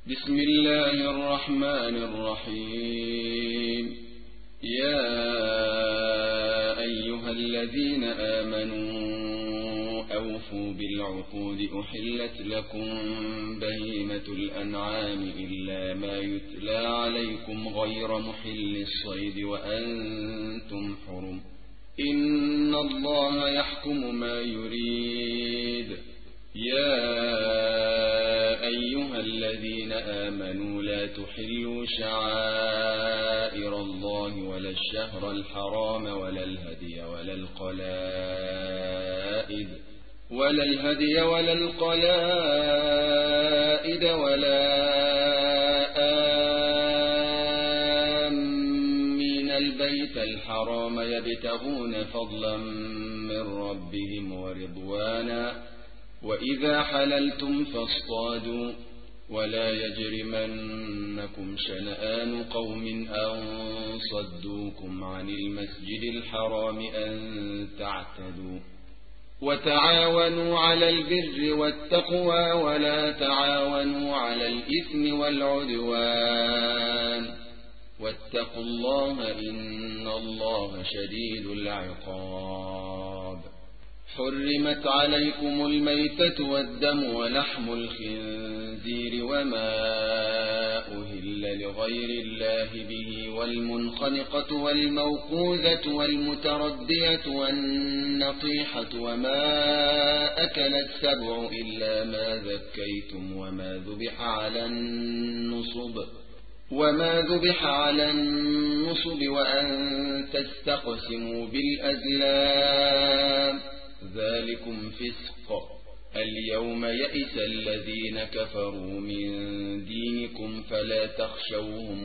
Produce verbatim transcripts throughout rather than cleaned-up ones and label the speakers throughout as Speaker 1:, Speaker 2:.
Speaker 1: بسم الله الرحمن الرحيم. يا أيها الذين آمنوا أوفوا بالعقود، أحلت لكم بهيمة الأنعام إلا ما يتلى عليكم غير محل الصيد وأنتم حرم، إن الله يحكم ما يريد. يا أيها الذين آمنوا لا تحلوا شعائر الله ولا الشهر الحرام ولا الهدي ولا القلائد ولا الهدي ولا القلائد ولا آمين البيت الحرام يبتغون فضلا من ربهم ورضوانا، وإذا حللتم فاصطادوا، ولا يجرمنكم شنآن قوم أن صدوكم عن المسجد الحرام أن تعتدوا، وتعاونوا على البر والتقوى ولا تعاونوا على الإثم والعدوان، واتقوا الله إن الله شديد العقاب. حرمت عليكم الميتة والدم ولحم الخنزير وما أهل لغير الله به، والمنخنقة والموقوذة والمتردية والنطيحة وما أكل السبع إلا ما ذكيتم وما ذبح على النصب وما ذبح على النصب وأن تستقسموا بالأزلام، ذلكم فسق. اليوم يئس الذين كفروا من دينكم فلا تخشوهم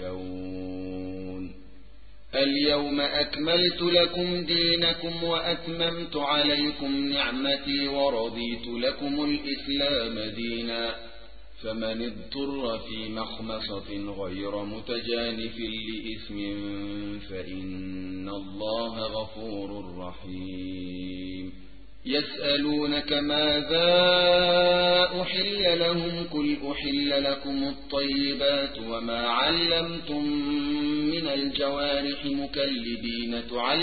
Speaker 1: واخشون. اليوم أكملت لكم دينكم وأتممت عليكم نعمتي ورضيت لكم الإسلام دينا، فمن اضطر في مخمصة غير متجانف لإثم فإن الله غفور رحيم. يسألونك ماذا أحل لهم، قل أحل لكم الطيبات وما علمتم من الجوارح مكلبين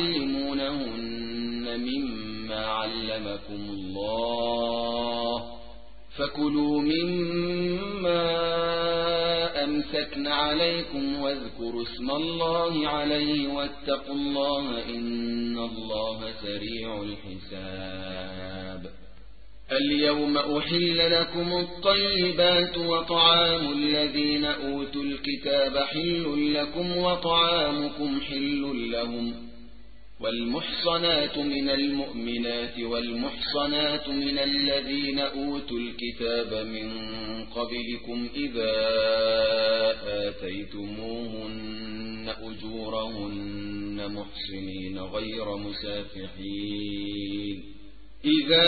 Speaker 1: تعلمونهن مما علمكم الله، فكلوا مما أمسكن عليكم واذكروا اسم الله عليه واتقوا الله إن الله سريع الحساب. اليوم أحل لكم الطيبات وطعام الذين أوتوا الكتاب حل لكم وطعامكم حل لهم، والمحصنات من المؤمنات والمحصنات من الذين أوتوا الكتاب من قبلكم إذا آتيتموهن أجورهن محصنين غير مسافحين إذا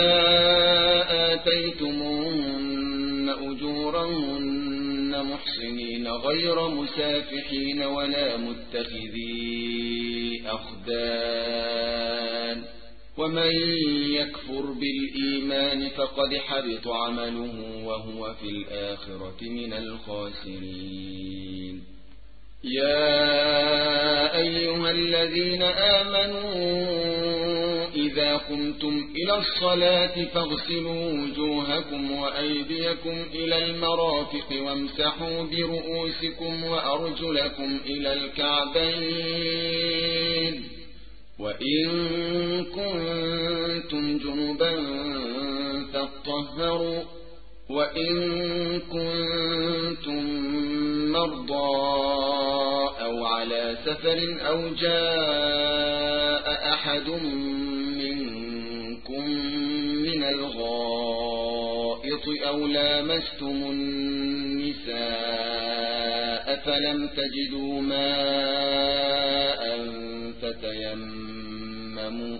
Speaker 1: آتيتموهن أجورهن محصنين غير مسافحين ولا متخذي أخدان، ومن يكفر بالإيمان فقد حبط عمله وهو في الآخرة من الخاسرين. يا أيها الذين آمنوا إذا قمتم إلى الصلاة فاغسلوا وجوهكم وأيديكم إلى المرافق وامسحوا برؤوسكم وأرجلكم إلى الكعبين، وإن كنتم جنبا فاطهروا، وإن كنتم مرضى أو على سفر أو جاء أحد منكم من الغائط أو لامستم النساء فلم تجدوا ماء فتيمموا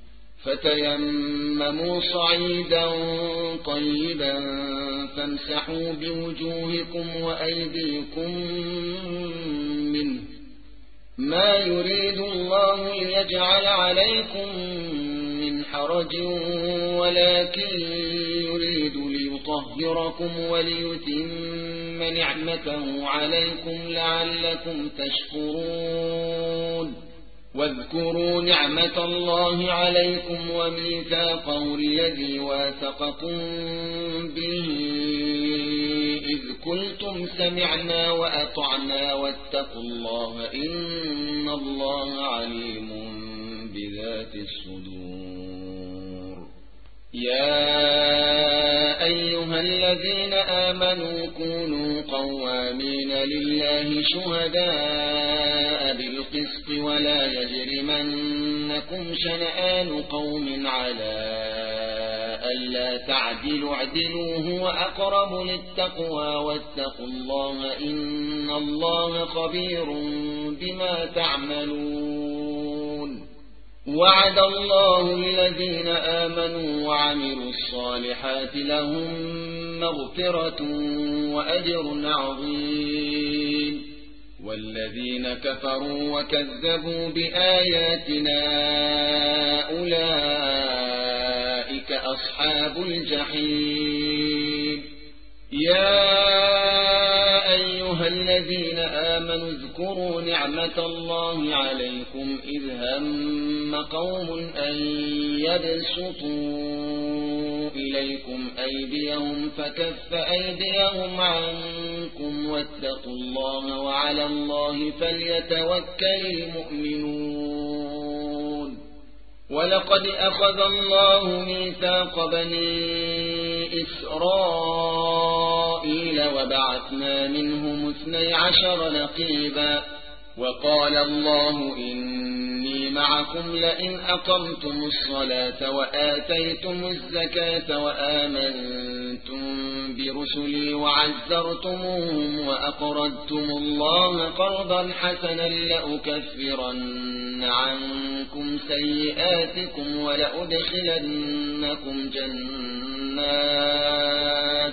Speaker 1: فتيمموا صعيدا طيبا فامسحوا بوجوهكم وأيديكم منه، ما يريد الله ليجعل عليكم من حرج ولكن يريد ليطهركم ليطهركم وليتم نعمته عليكم لعلكم تشكرون واذكروا نعمة الله عليكم وميثاقه الذي واثقكم به إذ قلتم سمعنا وأطعنا واتقوا الله إن الله عليم بذات الصدور. يا أيها الذين آمنوا كونوا قوامين لله شهداء بالقسط ولا يجرمنكم شنآن قوم على ألا تعدلوا اعدلوا هو أقرب للتقوى واتقوا الله إن الله خبير بما تعملون. وعد الله الذين آمنوا وعملوا الصالحات لهم مغفرة وأجر عظيم والذين كفروا وكذبوا بآياتنا أولئك أصحاب الجحيم. يا أيها الذين آمنوا اذكروا نعمة الله عليكم إذ هم قوم أن يبسطوا إليكم أيديهم فكف أيديهم عنكم واتقوا الله وعلى الله فليتوكل المؤمنون. ولقد أخذ الله ميثاق بني إسرائيل وبعثنا منهم اثني عشر نقيبا وقال الله إني معكم لئن أقمتم الصلاة وآتيتم الزكاة وآمنتم برسلي وعزرتموهم وأقرضتم الله قرضا حسنا لأكفرن عنكم سيئاتكم ولأدخلنكم جنات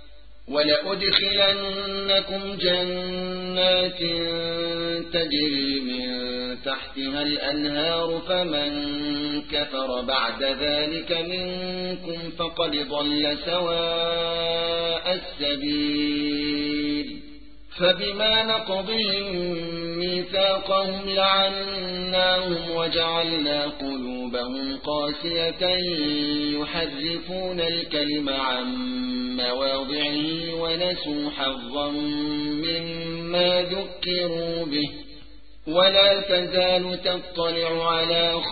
Speaker 1: ولأدخلنكم جنات تجري من تحتها الأنهار فمن كفر بعد ذلك منكم فقد ضل سواء السبيل. فبما نقضهم ميثاقهم لعناهم وجعلنا قلوبهم قاسية يحرفون الكلم عن مواضعه ونسوا حظا مما ذكروا به ولا تزال تطلع على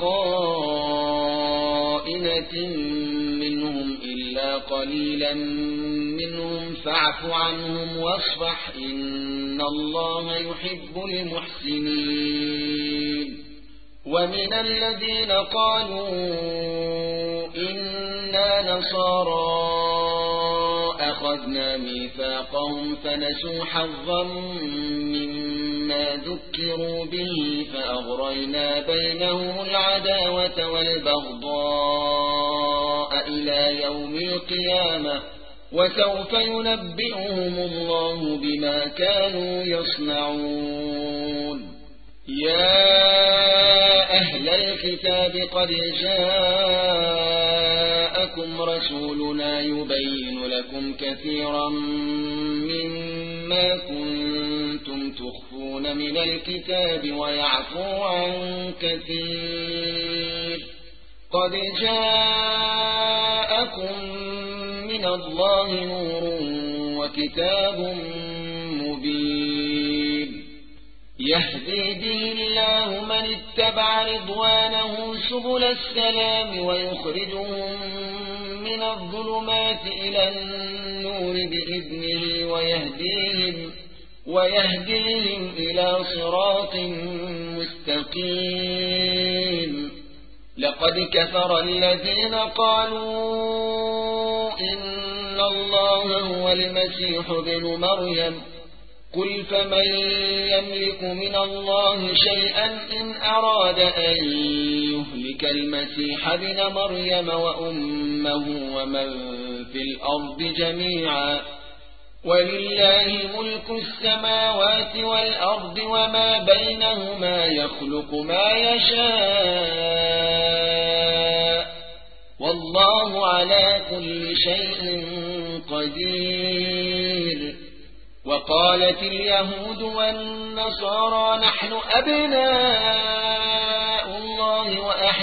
Speaker 1: خائنة منهم إلا قليلا منهم فاعف عنهم واصفح إن الله يحب المحسنين. ومن الذين قالوا إنا نصارى أخذنا ميثاقهم فنسوا حظا مما ذكروا به فأغرينا بينهم العداوة والبغضاء إلى يوم القيامة وسوف ينبئهم الله بما كانوا يصنعون. يا أهل الكتاب قد جاءكم رسولنا يبين لكم كثيرا مما كنتم تخفون من الكتاب ويعفو عن كثير. قد جاءكم من الله نور وكتاب مبين يهدي به الله من اتبع رضوانه سبل السلام ويخرجهم من الظلمات إلى النور بإذنه ويهديهم, ويهديهم إلى صراط مستقيم. لقد كفر الذين قالوا إن الله هو المسيح ابن مريم قل فمن يملك من الله شيئا إن أراد أن يهلك المسيح ابن مريم وأمه ومن في الأرض جميعا ولله ملك السماوات والأرض وما بينهما يخلق ما يشاء والله على كل شيء قدير. وقالت اليهود والنصارى نحن أبناء الله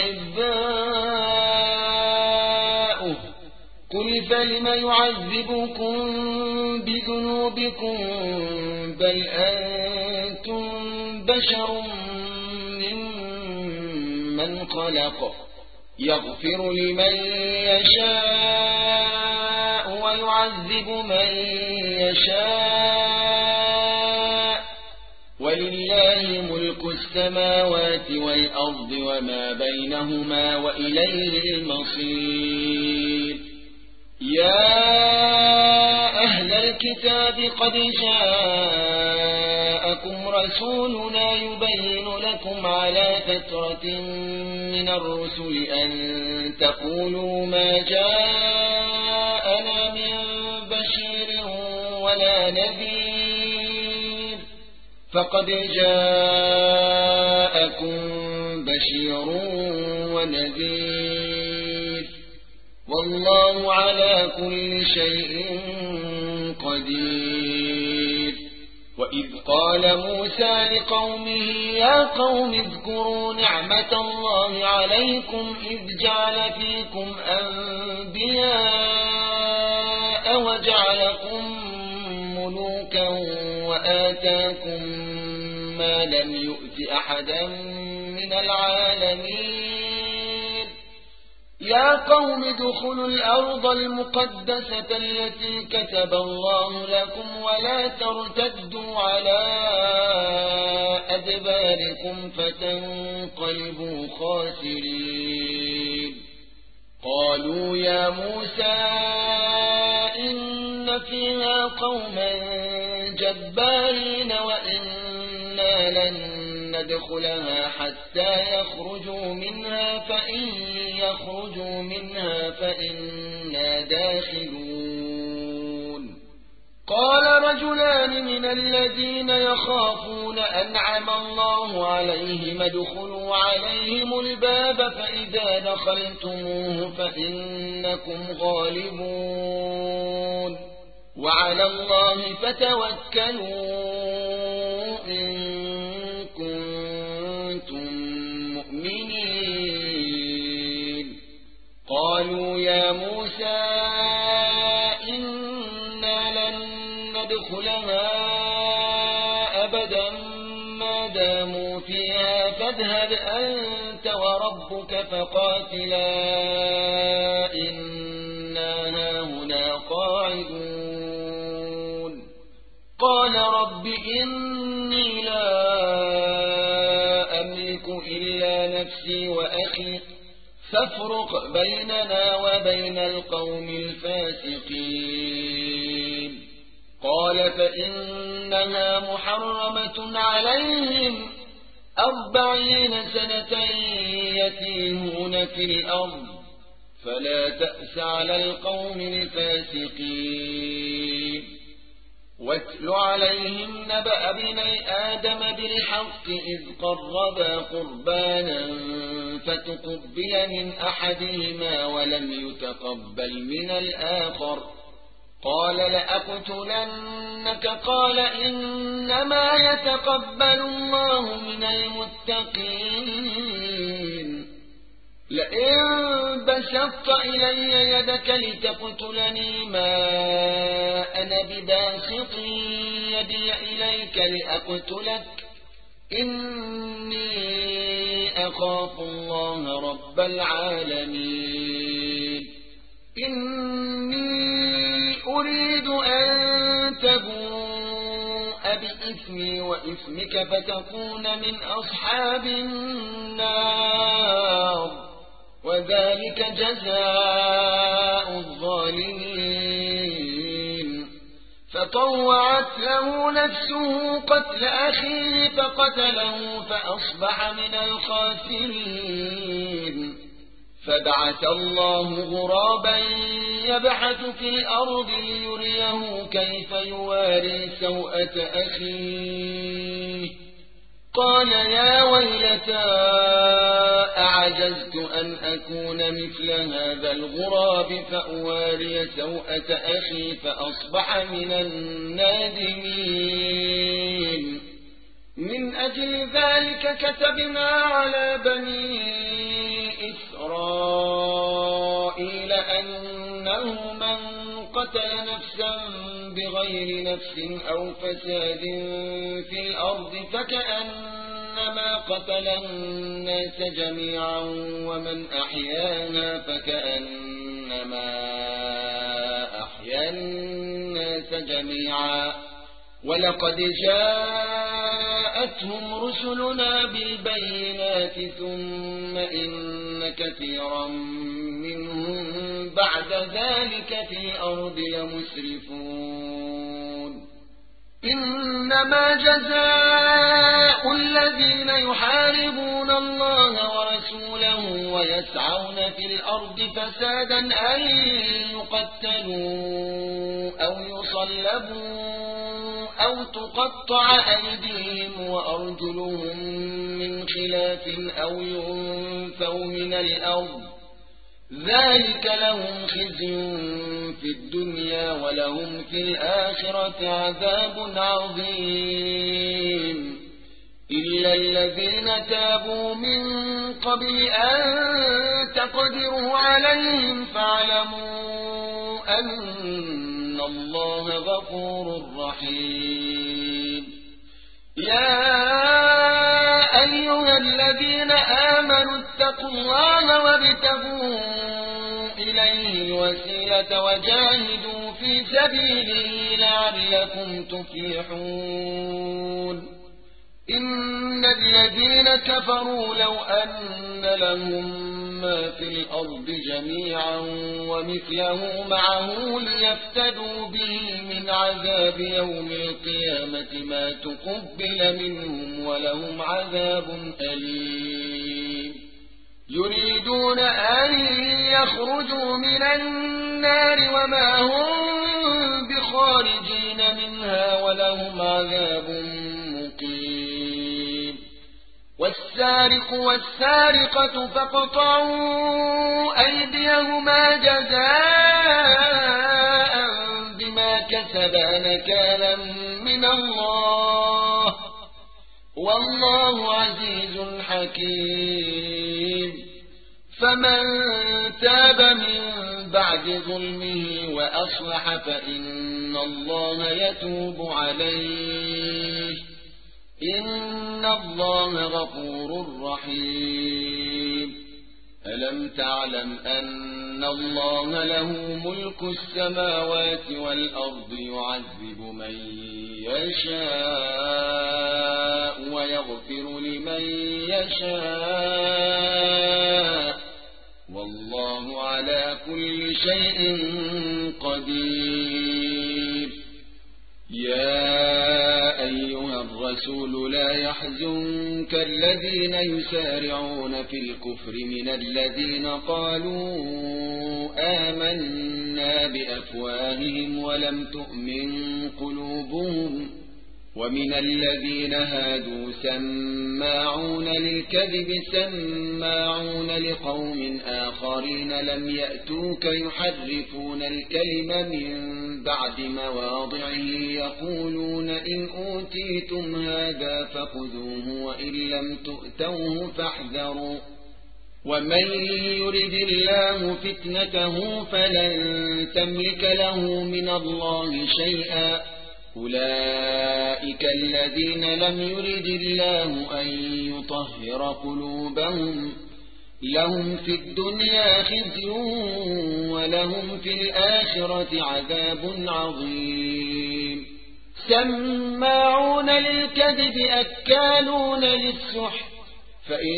Speaker 1: وأحباؤه قل فلم يعذبكم بذنوبكم بل أنتم بشر ممن خلق يغفر لمن يشاء ويعذب من يشاء ولله ملك السماوات والأرض وما بينهما وإليه المصير. يا أهل الكتاب قد جاءكم رسولنا يبين لكم على فترة من الرسل أن تقولوا ما جاءنا من بشير ولا نذير فقد جاءكم بشير ونذير والله على كل شيء قدير. وإذ قال موسى لقومه يا قوم اذكروا نعمة الله عليكم إذ جعل فيكم أنبياء وجعلكم ملوكا وآتاكم ما لم يؤت أحدا من العالمين. يا قوم ادخلوا الأرض المقدسة التي كتب الله لكم ولا ترتدوا على أدباركم فتنقلبوا خاسرين. قالوا يا موسى إن فيها قوما جبارين وإنا لن ندخلها حتى يخرجوا منها فإن يخرجوا منها فإنا داخلون. قال رجلان من الذين يخافون أنعم الله عليهم ادخلوا عليهم الباب فإذا دخلتموه فإنكم غالبون وعلى الله فتوكلوا إن قالوا يا موسى إنا لن ندخلها أبدا ما داموا فيها فاذهب أنت وربك فقاتلا إنا هاهنا قاعدون. قال رب إني لا أملك إلا نفسي وأخي فافرق بيننا وبين القوم الفاسقين. قال فإنها محرمة عليهم أربعين سنة يتيهون في الأرض فلا تأس على القوم الفاسقين. واتل عليهم نبأ ابني آدم بالحق إذ قربا قربانا فتقبل من أحدهما ولم يتقبل من الآخر قال لأقتلنك قال إنما يتقبل الله من المتقين. لئن بسطت إلي يدك لتقتلني ما أنا بباسط يدي إليك لأقتلك إني أخاف الله رب العالمين. إني أريد أن تبوء بإثمي وإثمك فتكون من أصحاب النار وذلك جزاء الظالمين. فطوعت له نفسه قتل أخيه فقتله فأصبح من الخاسرين. فبعث الله غرابا يبحث في الأرض ليريه كيف يواري سوءة أخيه قال يا ويلتى أعجزت أن أكون مثل هذا الغراب فأواري سوءة أخي فأصبح من النادمين من أجل ذلك كتبنا على بني إسرائيل أنه من قتل نفسا بغير نفس أو فساد في الأرض فكأنما قتل الناس جميعا ومن أحياها فكأنما أحيا الناس جميعا ولقد جاءتهم رسلنا بالبينات ثم إن كثيرا منهم بعد ذلك في الأرض لمسرفون إنما جزاء الذين يحاربون الله ورسوله ويسعون في الأرض فسادا أن يقتلوا أو يصلبوا أو تقطع أيديهم وأرجلهم من خلاف أو ينفوا من الأرض ذلك لهم خزي في الدنيا ولهم في الآخرة عذاب عظيم إلا الذين تابوا من قبل أن تقدروا عليهم فاعلموا أن الله غفور رحيم يا أيها الذين آمنوا اتقوا الله وابتغوا إليه الوسيلة وجاهدوا في سبيله لعلكم تفلحون إن الذين كفروا لو أن لهم ما في الأرض جميعا ومثله معه ليفتدوا به من عذاب يوم القيامة ما تقبل منهم ولهم عذاب أليم يريدون أن يخرجوا من النار وما هم بخارجين منها ولهم عذاب مقيم والسارق والسارقة فاقطعوا أيديهما جزاء بما كسبا نكالا من الله والله عزيز حكيم فمن تاب من بعد ظلمه وأصلح فإن الله يتوب عليه إن الله غفور رحيم ألم تعلم أن الله له ملك السماوات والأرض يعذب من يشاء ويغفر لمن يشاء والله على كل شيء قدير يا أيها الرسول لا يحزنك الذين يسارعون في الكفر من الذين قالوا آمنا بأفواههم ولم تؤمن قلوبهم ومن الذين هادوا سماعون للكذب سماعون لقوم آخرين لم يأتوك يحرفون الكلم من بعد مواضعه يقولون إن أوتيتم هذا فخذوه وإن لم تؤتوه فاحذروا ومن يرد الله فتنته فلن تملك له من الله شيئا أولئك الذين لم يرد الله أن يطهر قلوبهم لهم في الدنيا خزي ولهم في الآخرة عذاب عظيم سماعون للكذب أكالون للسحت فإن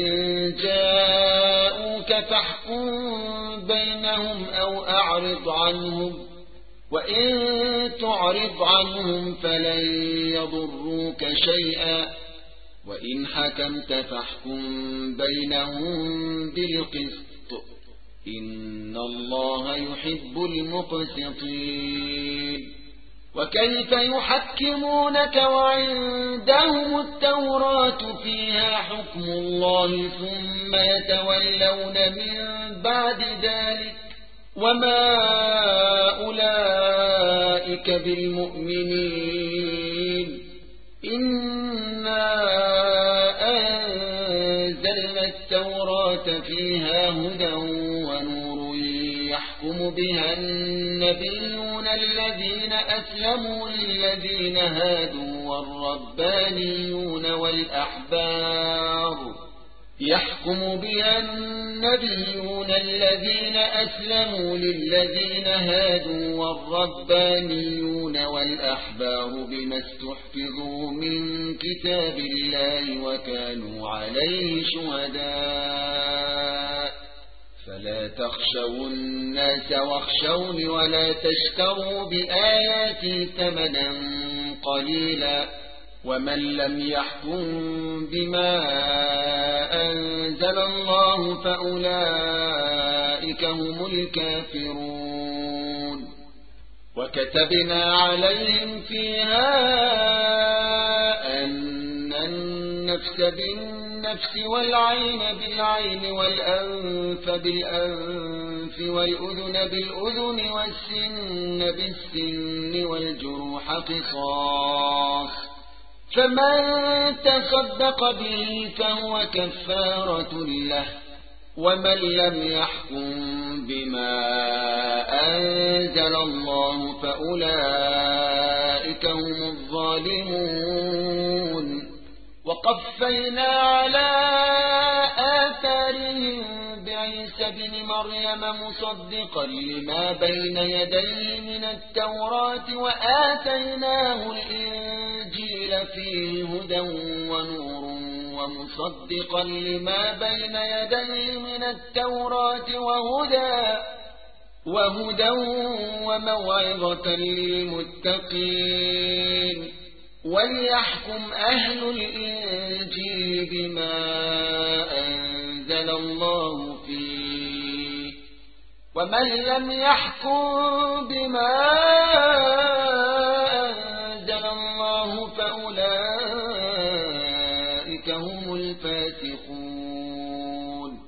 Speaker 1: جاءوك فاحكم بينهم أو أعرض عنهم وإن تعرض عنهم فلن يضروك شيئا وإن حكمت فاحكم بينهم بالقسط إن الله يحب المقسطين وكيف يحكمونك وعندهم التوراة فيها حكم الله ثم يتولون من بعد ذلك وما أولئك بالمؤمنين إنا أنزلنا التوراة فيها هدى ونور يحكم بها النبيون الذين أسلموا للذين هادوا والربانيون والأحبار يحكم بها النبيون الذين أسلموا للذين هادوا والربانيون والأحبار بما استحفظوا من كتاب الله وكانوا عليه شهداء فلا تخشوا الناس واخشوني ولا تشتروا بآياتي ثمنا قليلا ومن لم يحكم بما أنزل الله فأولئك هم الكافرون وكتبنا عليهم فيها أن النفس بالنفس والعين بالعين والأنف بالأنف والأذن بالأذن والسن بالسن والجروح قصاص فمن تصدق به فهو كفارة له ومن لم يحكم بما أنزل الله فأولئك هم الظالمون وقفينا على آثارهم بعيسى بن مريم مصدقا لما بين يديه من التوراة وآتيناه الإنجيل فيه هدى ونور ومصدقا لما بين يديه من التوراة وهدى وهدى وموعظة للمتقين وليحكم أهل الإنجيل بما أنزل الله فيه ومن لم يحكم بما أنزل الله فأولئك هم الفاسقون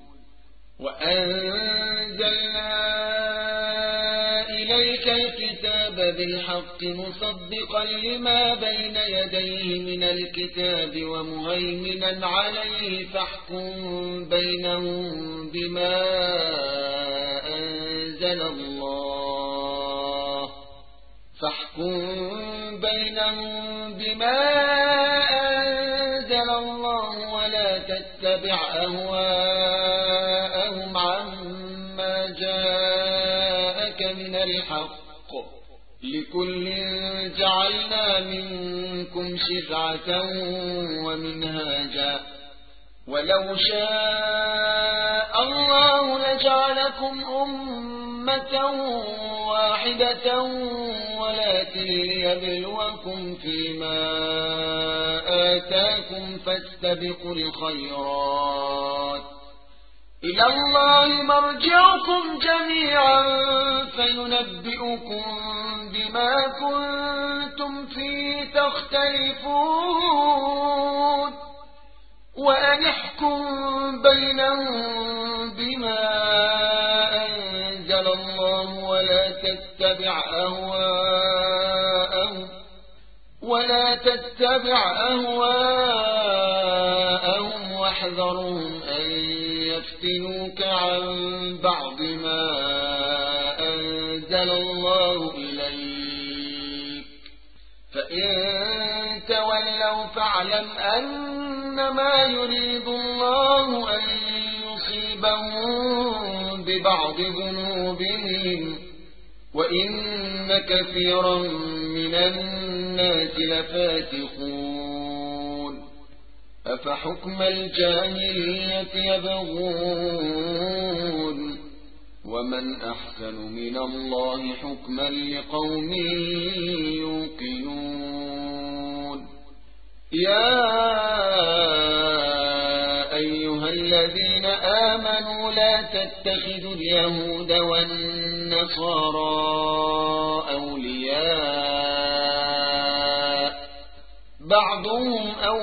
Speaker 1: وأنزلنا إليك الكتاب بالحق مصدقا لما بين يديه من الكتاب ومهيمنا عليه فاحكم بينهم بما أنزل الله فاحكم بينهم بما أنزل الله ولا تتبع أهواءهم عما جاءك من الحق لكل جعلنا منكم شرعة ومنهاجا ولو شاء الله لجعلكم أمة واحدة ولكن ليبلوكم فيما آتاكم فاستبقوا الخيرات إلى الله مرجعكم جميعا فينبئكم بما كنتم فيه تختلفون وأن احكم بينهم بما أنزل الله ولا تتبع أهواءهم ولا تتبع أهواءهم واحذرهم أن يفتنوك عن بعض ما أنزل الله إليك فإن تولوا فاعلم أنما يريد الله أن يصيبهم ببعض ذنوبهم وإن كثيرا من الناس لفاسقون أفحكم الجاهلية يبغون ومن أحسن من الله حكما لقوم يوقنون يا أيها الذين آمنوا لا تتخذوا اليهود والنصارى أولياء بعضهم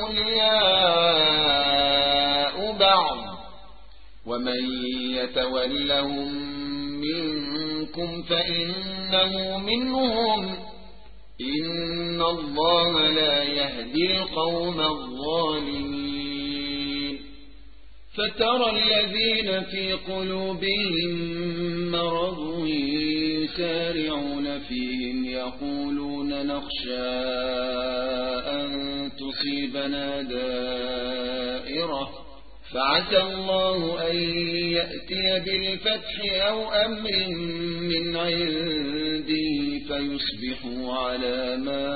Speaker 1: أولياء بعض ومن يتولهم منكم فإنه منهم إن الله لا يهدي القوم الظالمين فترى الذين في قلوبهم مرض يسارعون فيهم يقولون نخشى أن تصيبنا دائرة فعسى الله أن يأتي بالفتح أو أمر من عنده فيصبحوا على ما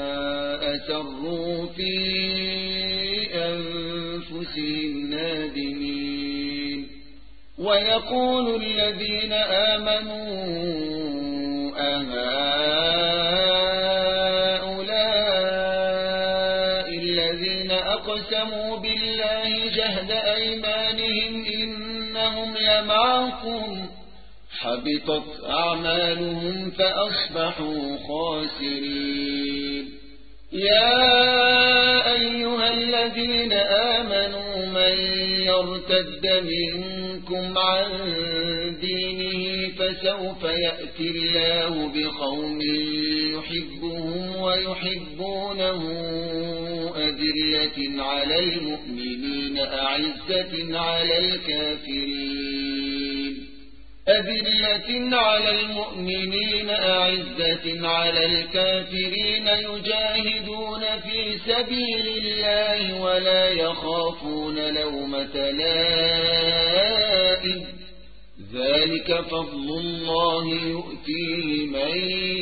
Speaker 1: أسروا في أنفسهم نادمين ويقول الذين آمنوا أهؤلاء الذين أقسموا بالله جهد أيمانهم إنهم لمعكم حبطت أعمالهم فأصبحوا خاسرين يا أيها الذين آمنوا من يرتد منكم عن دينه فسوف يأتي الله بقوم يحبهم ويحبونه أذلة على المؤمنين أعزة على الكافرين أذلة على المؤمنين أعزة على الكافرين يجاهدون في سبيل الله ولا يخافون لومة لائم ذلك فضل الله يؤتيه من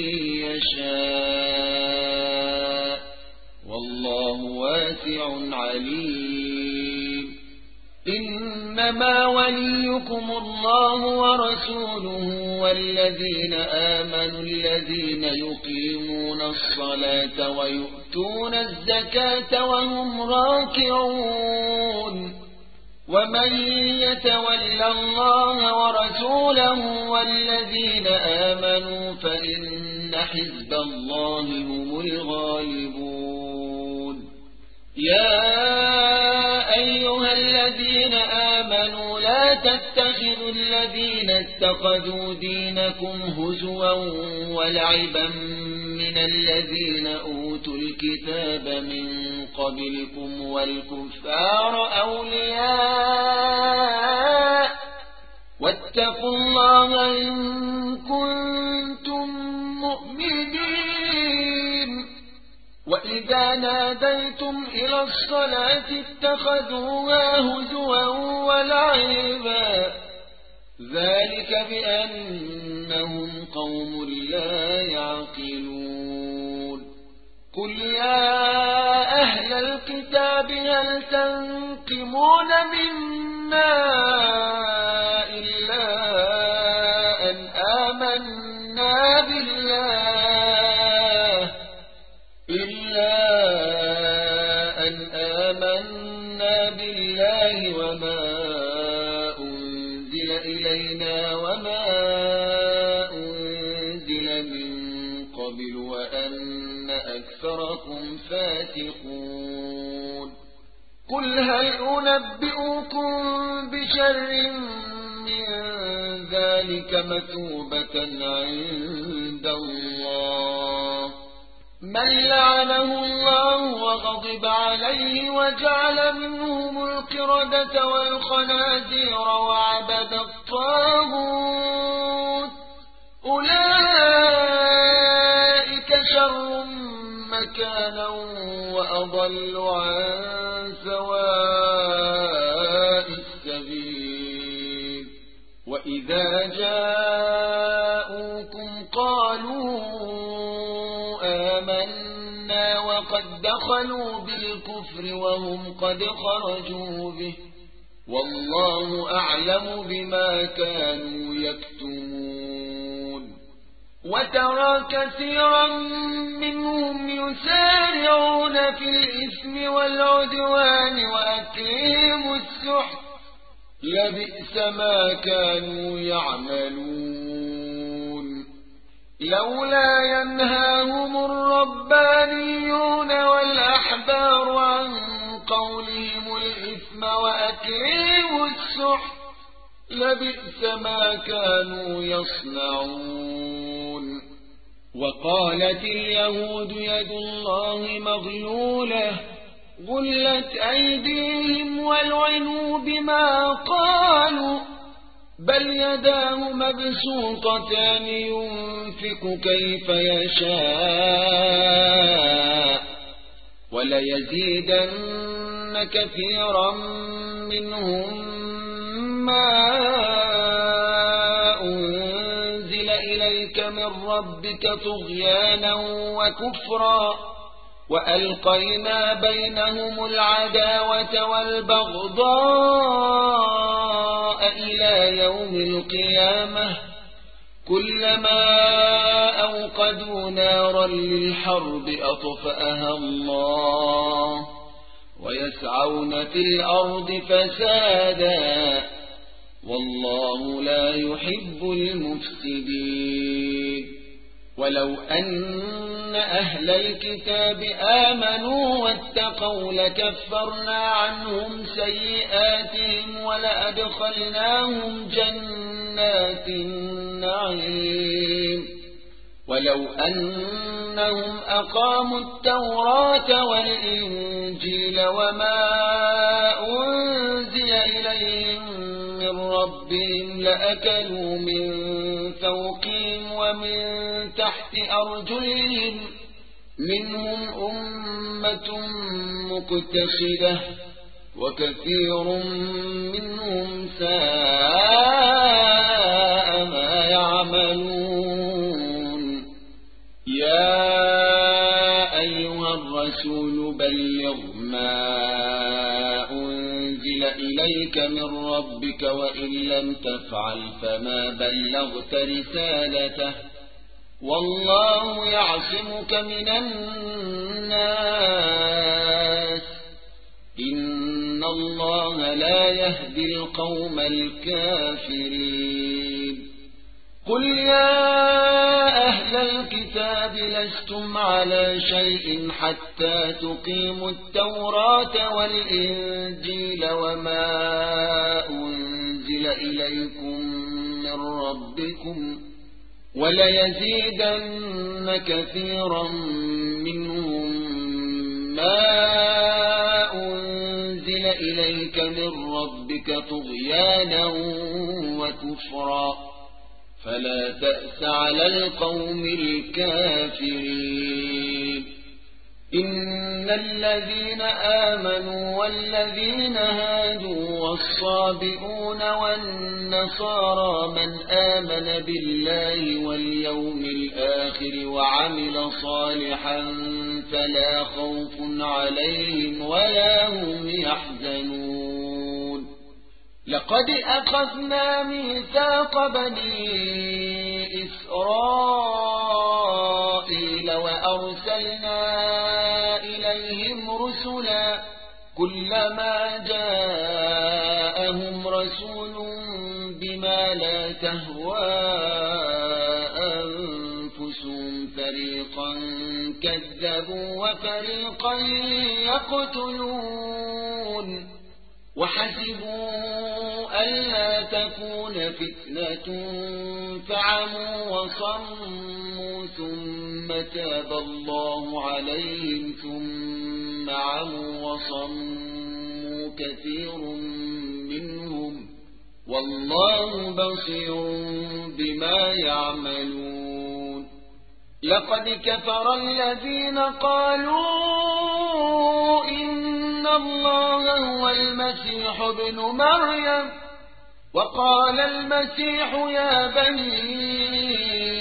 Speaker 1: يشاء والله واسع عليم إنما وليكم الله ورسوله والذين آمنوا الذين يقيمون الصلاة ويؤتون الزكاة وهم راكعون ومن يتول الله ورسوله والذين آمنوا فإن حزب الله هم الغالبون يا أيها الذين آمنوا لا تتخذوا الذين اتخذوا دينكم هزوا ولعبا من الذين أوتوا الكتاب من قبلكم والكفار أولياء واتقوا الله إن كنتم مؤمنين وإذا ناديتم إلى الصلاة اتخذوها هزوا ولعبا ذلك بأنهم قوم لا يعقلون قل يا أهل الكتاب هل تنقمون منا إلا أن آمنا بالله إلا أن آمنا بالله وما أنزل إلينا وما أنزل من قبل وأن أكثركم فاتقون قل هل أنبئكم بشر من ذلك مثوبة عند الله من لعنه الله وغضب عليه وجعل منهم القردة والخنازير وعبد الطاغوت أولئك شر مكانا وأضل عن سواء السبيل وإذا جاءوكم قالوا آمنا وقد دخلوا بالكفر وهم قد خرجوا به والله أعلم بما كانوا يكتمون وترى كثيرا منهم يسارعون في الإثم والعدوان وأكلهم السحت لبئس ما كانوا يعملون لولا ينهاهم الربانيون والأحبار الكفار عن قولهم الإثم وأكلهم السحت لبئس ما كانوا يصنعون. وقالت اليهود يد الله مغلولة غلت أيديهم ولعنوا بما قالوا بل يداه مبسوطتان ينفق كيف يشاء وليزيدن كثيرا منهم ما أنزل إليك من ربك طغيانا وكفرا وألقينا بينهم العداوة والبغضاء إلى يوم القيامة كلما أوقدوا نارا للحرب أطفأها الله ويسعون في الأرض فسادا والله لا يحب المفسدين. ولو أن أهل الكتاب آمنوا واتقوا لكفرنا عنهم سيئاتهم ولأدخلناهم جنات النعيم. ولو أنهم أقاموا التوراة والإنجيل وما أنزل إليهم من ربهم لأكلوا من فوقهم ومن تحت أرجلهم منهم أمة مقتصدة وكثير منهم ساء ما يعملون. يا أيها الرسول بلغ ما أنزل إليك من ربك وإن لم تفعل فما بلغت رسالته والله يعصمك من الناس إن الله لا يهدي القوم الكافرين. قل يا أهل الكتاب لستم على شيء حتى تقيموا التوراة والإنجيل وما أنزل إليكم من ربكم وليزيدن كثيرا منهم ما أنزل إليك من ربك طغيانا وكفرا فلا تأس على القوم الكافرين. إن الذين آمنوا والذين هادوا والصابئون والنصارى من آمن بالله واليوم الآخر وعمل صالحا فلا خوف عليهم ولا هم يحزنون. لقد أخذنا ميثاق بني إسرائيل وأرسلنا إليهم رسلا كلما جاءهم رسول بما لا تهوى أنفسهم فريقا كذبوا وفريقا يقتلون وحسبوا ألا تكون فتنة فعموا وصموا ثم تاب الله عليهم ثم عموا وصموا كثير منهم والله بصير بما يعملون. لقد كفر الذين قالوا إن الله هو المسيح ابن مريم وقال المسيح يا بني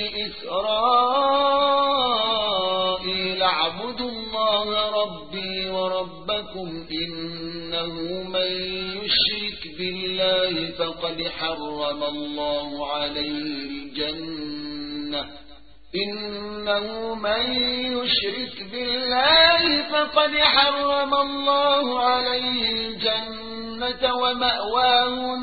Speaker 1: إسرائيل اعبدوا الله ربي وربكم إنه من يشرك بالله فقد حرم الله عليه الجنة إنه من يشرك بالله فقد حرم الله عليه الجنة ومأواه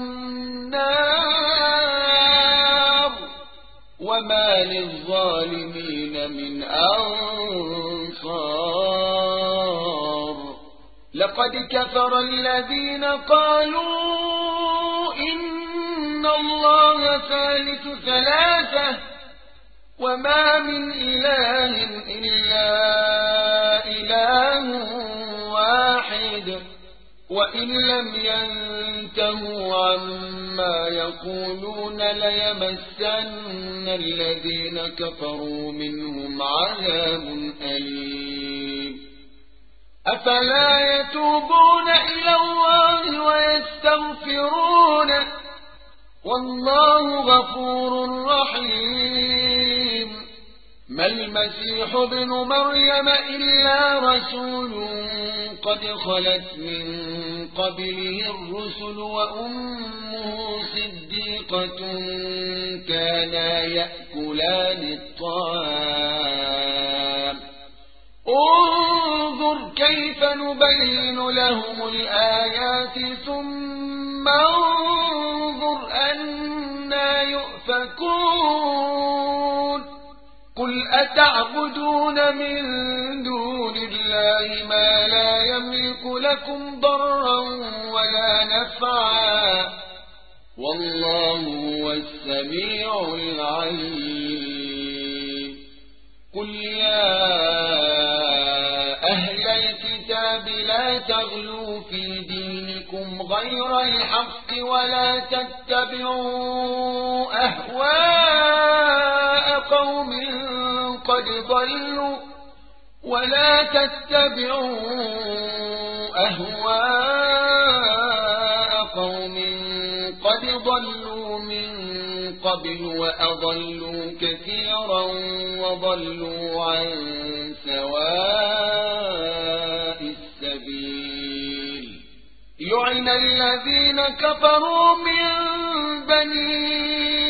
Speaker 1: النار وما للظالمين من أنصار. لقد كفر الذين قالوا إن الله ثالث ثلاثة وما من إله إلا إله واحد وإن لم ينتهوا عما يقولون ليمسن الذين كفروا منهم عذاب أليم أفلا يتوبون إلى الله ويستغفرونه والله غفور رحيم ما المسيح ابن مريم إلا رسول قد خلت من قبله الرسل وأمه صديقة كانا يأكلان الطعام انظر كيف نبين لهم الآيات ثم انظر أنا يؤفكون قل أتعبدون من دون الله ما لا يملك لكم ضرا ولا نفعا والله هو السميع العليم قل يا أهل الكتاب لا تغلوا في دينكم غير الحق ولا تتبعوا أهواء قوم قد ضلوا ولا تتبعوا أهواء قوم قد ضلوا من قبل وأضلوا كثيرا وضلوا عن سواء السبيل لعن الذين كفروا من بني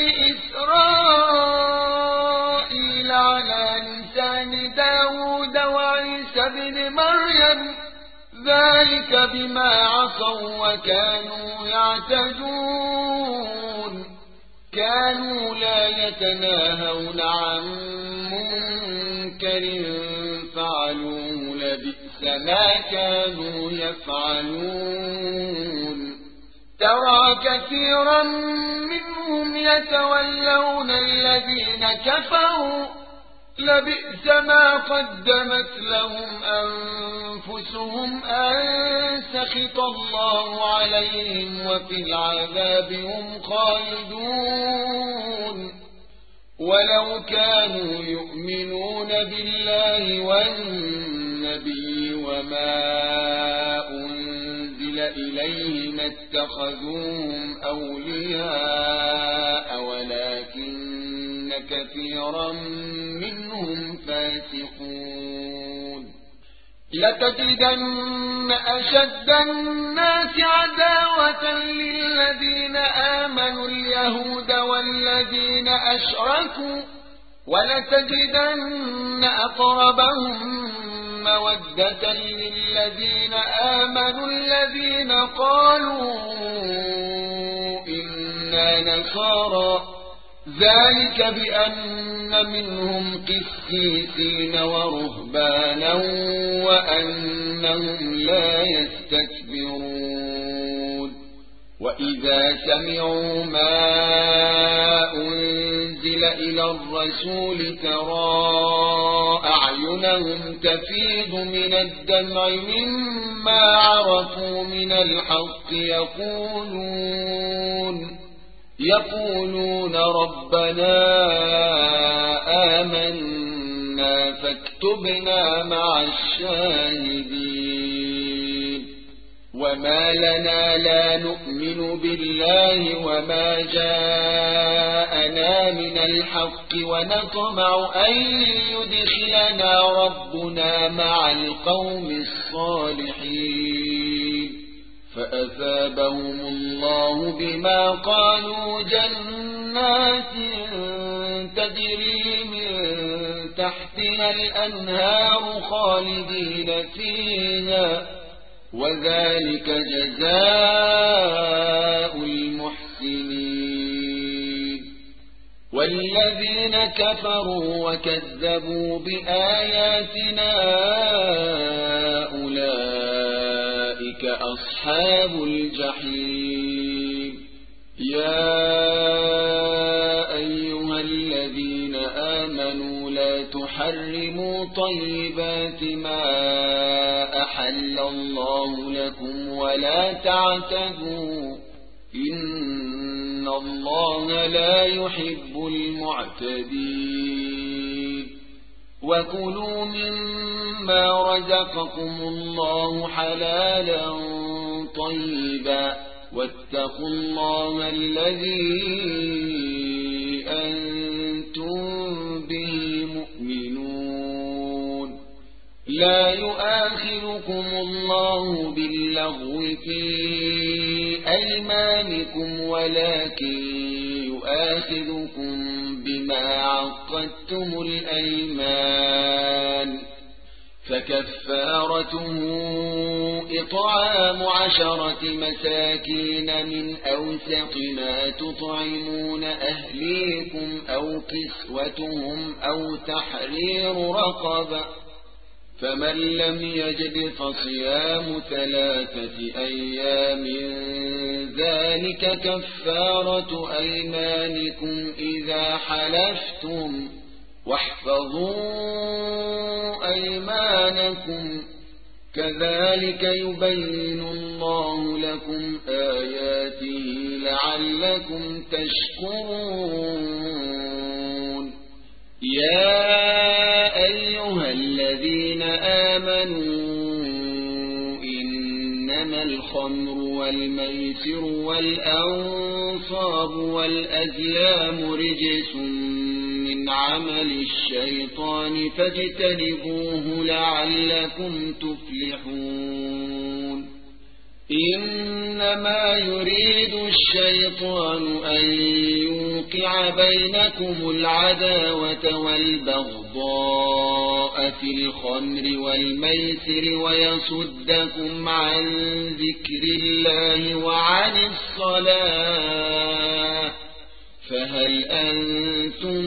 Speaker 1: إسرائيل على لسان داود وعيسى بن مريم ذلك بما عصوا وكانوا يعتدون كانوا لا يتناهون عن منكر فعلوه لبئس ما كانوا يفعلون ترى كثيرا منهم يتولون الذين كفروا لبئس ما قدمت لهم أنفسهم أن سخط الله عليهم وفي العذاب هم خالدون ولو كانوا يؤمنون بالله والنبي وما أنزل إليه ما اتخذوهم أولياء ولكن كثيرا منهم فاسقون لتجدن أشد الناس عداوة للذين آمنوا اليهود والذين أشركوا ولتجدن أقربهم مودة للذين آمنوا الذين قالوا إنا نصارى ذلك بأن منهم قسيسين ورهبانا وأنهم لا يستكبرون وإذا سمعوا ما أنزل إلى الرسول ترى أعينهم تفيض من الدمع مما عرفوا من الحق يقولون يقولون ربنا آمنا فاكتبنا مع الشاهدين وما لنا لا نؤمن بالله وما جاءنا من الحق ونطمع أن يدخلنا ربنا مع القوم الصالحين فأثابهم الله بما قالوا جنات تجري من تحتها الأنهار خالدين فيها وذلك جزاء المحسنين والذين كفروا وكذبوا بآياتنا أولئك أصحاب الجحيم يا أيها الذين آمنوا لا تحرموا طيبات ما أحل الله لكم ولا تعتدوا إن الله لا يحب المعتدين وكلوا مما رزقكم الله حلالا طيبا واتقوا الله الذي أنتم به مؤمنون لا يؤاخذكم الله باللغو في أيمانكم ولكن يؤاخذكم بما عقدتم الأيمان فكفارته إطعام عشرة مساكين من أوسط ما تطعمون أهليكم أو كسوتهم أو تحرير رقبة فمن لم يجد فصيام ثلاثة أيام ذلك كفارة أيمانكم إذا حلفتم واحفظوا أيمانكم كذلك يبين الله لكم آياته لعلكم تشكرون يا أيها الذين آمنوا إنما الخمر والميسر والأنصاب والأزلام رجس من عمل الشيطان فاجتنبوه لعلكم تفلحون إنما يريد الشيطان أن يوقع بينكم العداوة والبغضاء في الخمر والميسر ويصدكم عن ذكر الله وعن الصلاة فهل أنتم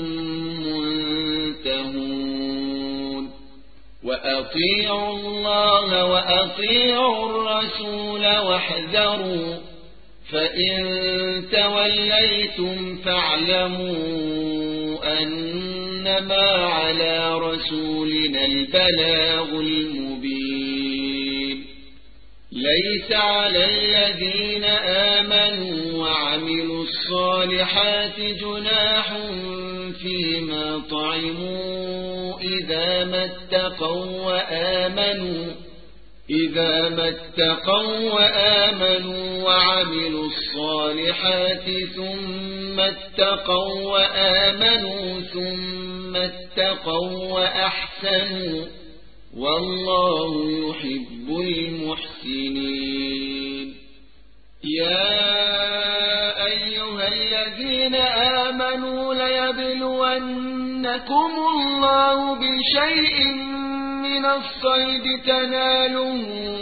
Speaker 1: منتهون وأطيعوا الله وأطيعوا الرسول واحذروا فإن توليتم فاعلموا أنما على رسولنا البلاغ المبين ليس على الذين آمنوا وعملوا الصالحات جناح فيما طعموا إذا ما اتقوا وآمنوا إذا ما اتقوا وآمنوا وعملوا الصالحات ثم اتقوا وآمنوا ثم اتقوا وأحسنوا والله يحب المحسنين يا أيها الذين آمنوا ليبلونكم الله بشيء من الصيد تناله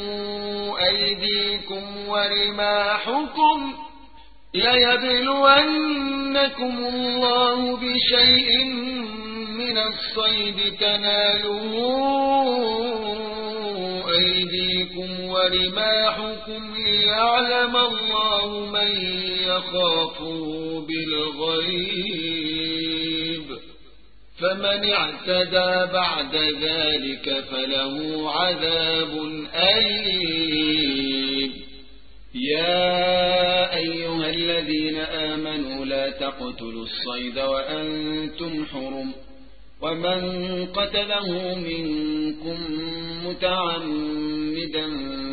Speaker 1: أيديكم ورماحكم ليبلونكم الله بشيء من الصيد تناله أيديكم ورماحكم ليعلم الله من يخافه بالغيب فمن اعتدى بعد ذلك فله عذاب أليم يا أيها الذين آمنوا لا تقتلوا الصيد وأنتم حرم ومن قتله منكم متعمدا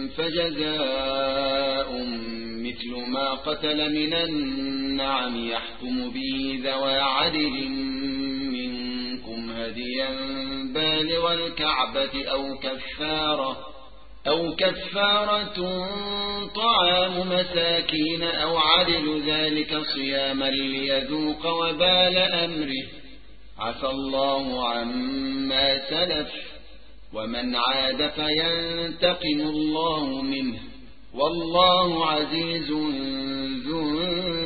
Speaker 1: فجزاء مثل ما قتل من النعم يحكم به ذوى عدل منكم هديا بالغ الكعبة أو كفارة أو كفارة طعام مساكين أو عدل ذلك صياما ليذوق وبال أمره عفى الله عما سلف ومن عاد فينتقم الله منه والله عزيز ذو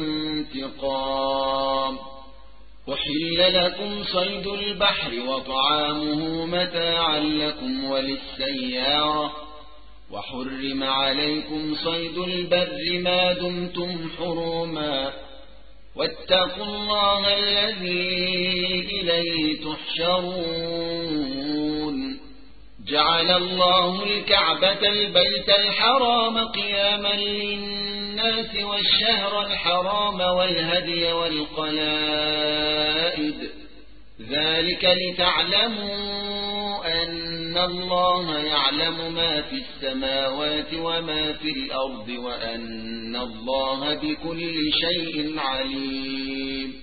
Speaker 1: انتقام أحل لكم صيد البحر وطعامه متاعا لكم وللسيارة وحرم عليكم صيد البر ما دمتم حرما واتقوا الله الذي إليه تحشرون جعل الله الكعبة البيت الحرام قياما للناس والشهر الحرام والهدي والقلائد ذلك لتعلموا أن الله يعلم ما في السماوات وما في الأرض وأن الله بكل شيء عليم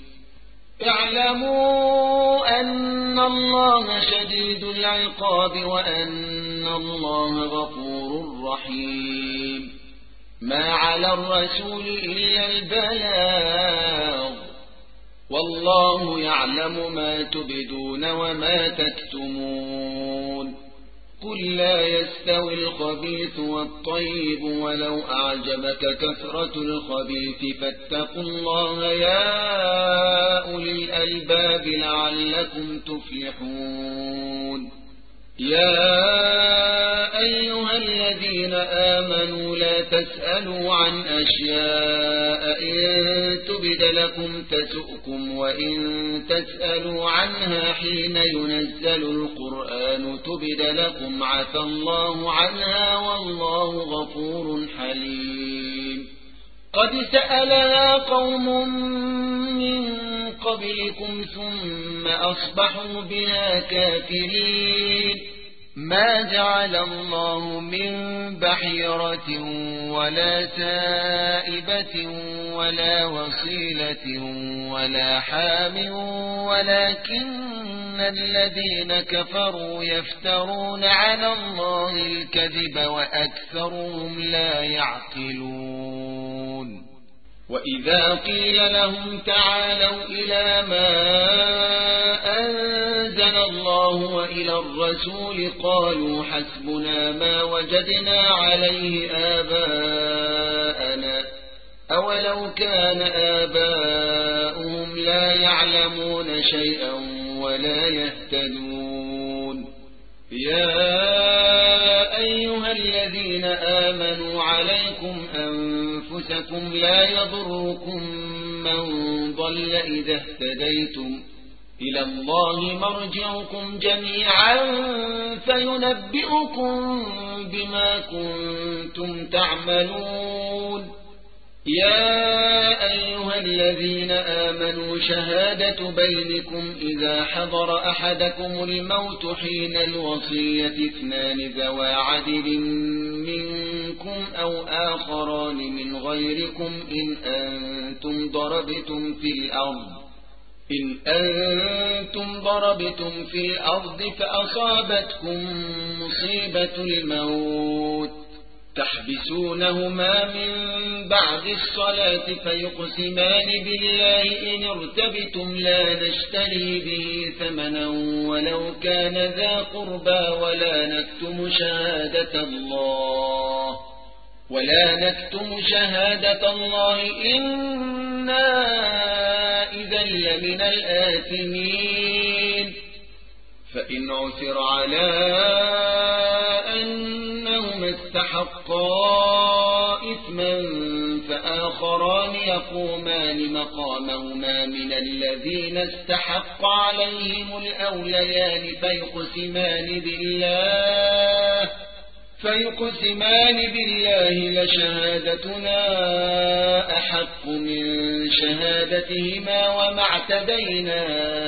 Speaker 1: اعلموا أن الله شديد العقاب وأن الله غفور رحيم ما على الرسول إلا البلاغ والله يعلم ما تبدون وما تكتمون قل لا يستوي الخبيث والطيب ولو أعجبك كثرة الخبيث فاتقوا الله يا أولي الألباب لعلكم تفلحون يا أيها الذين آمنوا لا تسألوا عن أشياء إن تبد لكم تسؤكم وإن تسألوا عنها حين ينزل القرآن تبد لكم عفى الله عنها والله غفور حليم قد سألها قوم من قبلكم ثم أصبحوا بها كافرين ما جعل الله من بحيرة ولا سائبة ولا وصيلة ولا حام ولكن الذين كفروا يفترون على الله الكذب وأكثرهم لا يعقلون وإذا قيل لهم تعالوا إلى ما أنزل الله وإلى الرسول قالوا حسبنا ما وجدنا عليه آباءنا أولو كان آباؤهم لا يعلمون شيئا ولا يهتدون يا أيها الذين آمنوا عليكم أنفسكم لا يضركم من ضل إذا اهتديتم إلى الله مرجعكم جميعا فينبئكم بما كنتم تعملون يا أيها الذين آمنوا شهادة بينكم إذا حضر أحدكم الموت حين الوصية اثنان ذوى عدل منكم أو آخران من غيركم إن أنتم ضربتم في الأرض إن أنتم ضربتم في الأرض فأصابتكم مصيبة الموت تحبسونهما من بعد الصلاة فيقسمان بالله إن ارتبتم لا نشتري به ثمنا ولو كان ذا قربى ولا نكتم شهادة الله ولا نكتم شهادة الله إنا إذا لمن الآثمين فإن عثر على أنهما استحقا إثما فآخران يقومان مقامهما من الذين استحق عليهم الأوليان فيقسمان بالله فيقسمان بالله لشهادتنا أحق من شهادتهما وما اعتدينا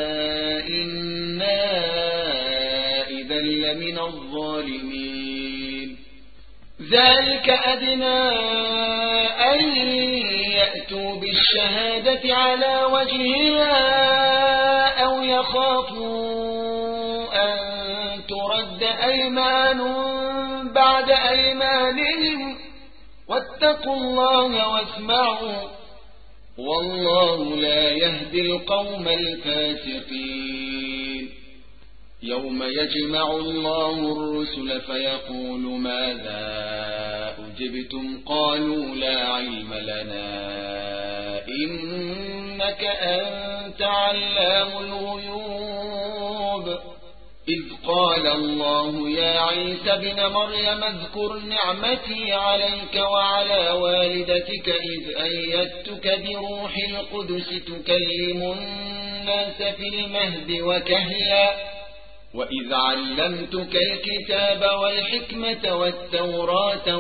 Speaker 1: إنا إذا لمن الظالمين ذلك أدنى أن يأتوا بالشهادة على وجهها أو يخافوا أن ترد أيمان بعد أيمانهم واتقوا الله واسمعوا والله لا يهدي القوم الفاسقين يوم يجمع الله الرسل فيقول ماذا أجبتم قالوا لا علم لنا إنك أنت علام الغيوب إذ قال الله يا عيسى بن مريم اذكر نعمتي عليك وعلى والدتك إذ أيدتك بروح القدس تكلم الناس في المهد وكهلا وإذ علمتك الكتاب والحكمة والتوراة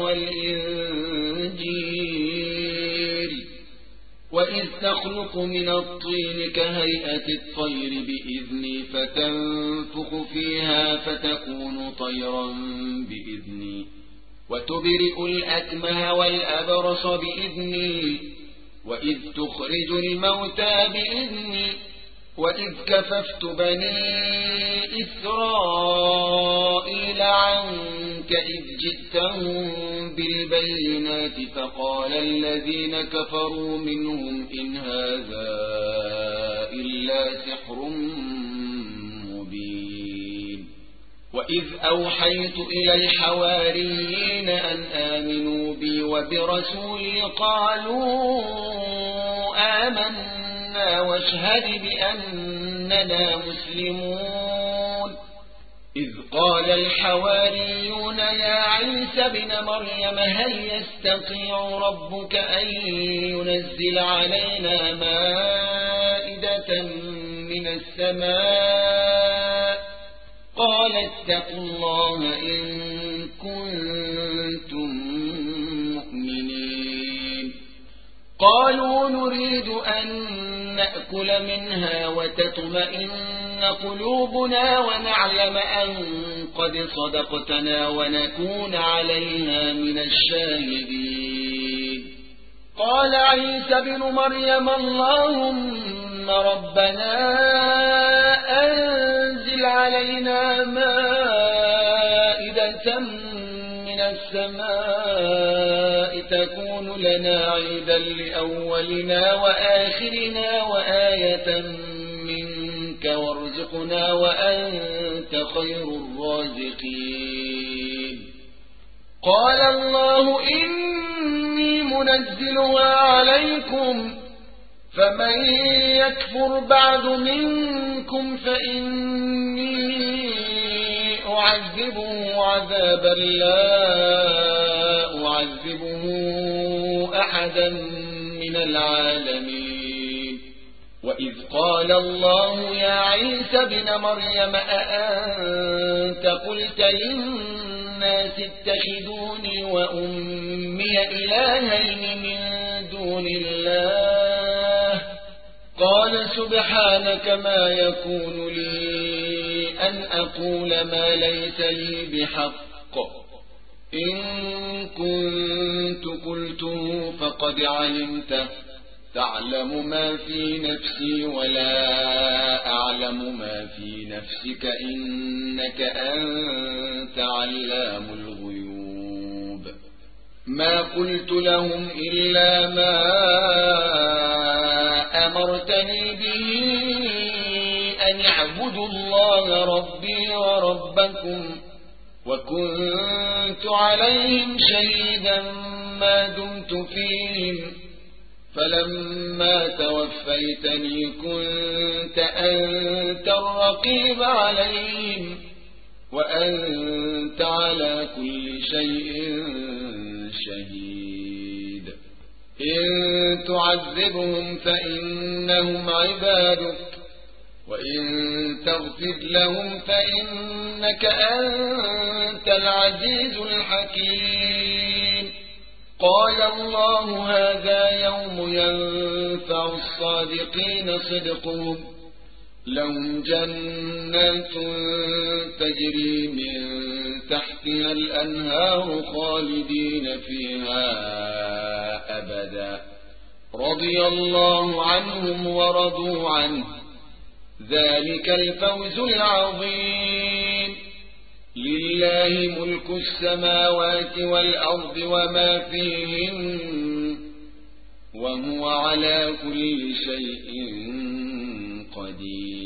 Speaker 1: والإنجيل وإذ تخلق من الطين كهيئة الطير بإذني فتنفخ فيها فتكون طيرا بإذني وتبرئ الأكمه والأبرص بإذني وإذ تخرج الموتى بإذني وإذ كففت بني إسرائيل عنك إذ جئتهم بالبينات فقال الذين كفروا منهم إن هذا إلا سحر مبين وإذ أوحيت إلى الحواريين أن آمنوا بي وبرسولي قالوا آمنا واشهد بأننا مسلمون إذ قال الحواريون يا عيسى بن مريم هل يستطيع ربك أن ينزل علينا مائدة من السماء قال اتقوا الله إن كنتم مؤمنين قالوا نريد أن نأكل منها وتطمئن قلوبنا ونعلم أن قد صدقتنا ونكون عليها من الشاهدين قال عيسى بن مريم اللهم ربنا أنزل علينا مائدة من السماء تكون لنا عيدا لأولنا وآخرنا وآية منك وارزقنا وأنت خير الرازقين قال الله إني منزلها عليكم فمن يكفر بعد منكم فإني أعذبه عذابا لا أعذبه أحدا من العالمين وإذ قال الله يا عيسى بن مريم أأنت قلت للناس اتخذوني وأمي إلهين من دون الله قال سبحانك ما يكون لي أن أقول ما ليس لي بحق إن كنت قلته فقد علمته تعلم ما في نفسي ولا أعلم ما في نفسك إنك أنت علام الغيوب ما قلت لهم إلا ما أمرتني به أن اعبدوا الله ربي وربكم وكنت عليهم شهيدا ما دمت فيهم فلما توفيتني كنت أنت الرقيب عليهم وأنت على كل شيء شهيد إن تعذبهم فإنهم عبادك وإن تغفر لهم فإنك أنت العزيز الحكيم قال الله هذا يوم ينفع الصادقين صدقهم لهم جنات تجري من تحتها الأنهار خالدين فيها أبدا رضي الله عنهم ورضوا عنه ذلك الفوز العظيم لله ملك السماوات والأرض وما فيهن وهو على كل شيء قدير